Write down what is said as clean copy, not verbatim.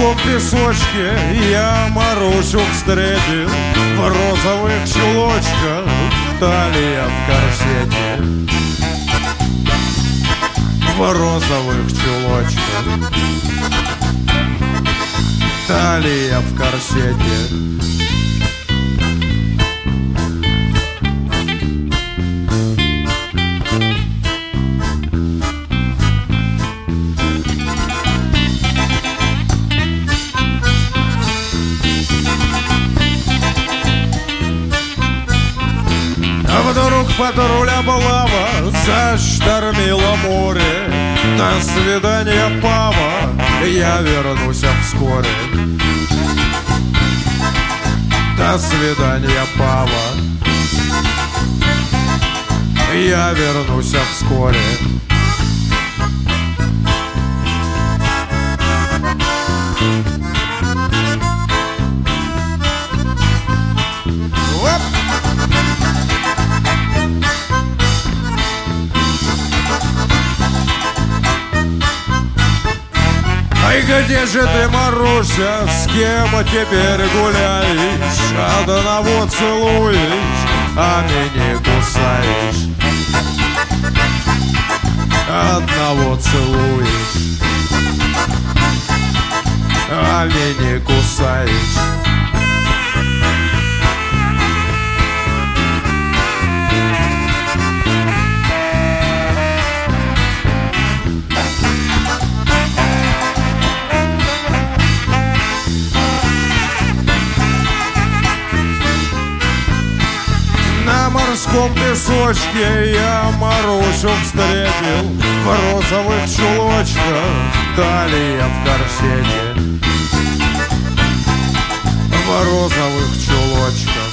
морском песочке я Марусю встретил в розовых чулочках, талия в корсете. В розовых чулочках, талия в корсете. Вдруг патруля облава заштормила море. До свидания, папа, я вернусь вскоре. До свидания, папа, я вернусь вскоре. Ай, где же ты, Маруся, с кем теперь гуляешь? Одного целуешь, а меня кусаешь. Одного целуешь, а меня кусаешь. На морском песочке я Марусю встретил в розовых чулочках, талия в корсете. В розовых чулочках,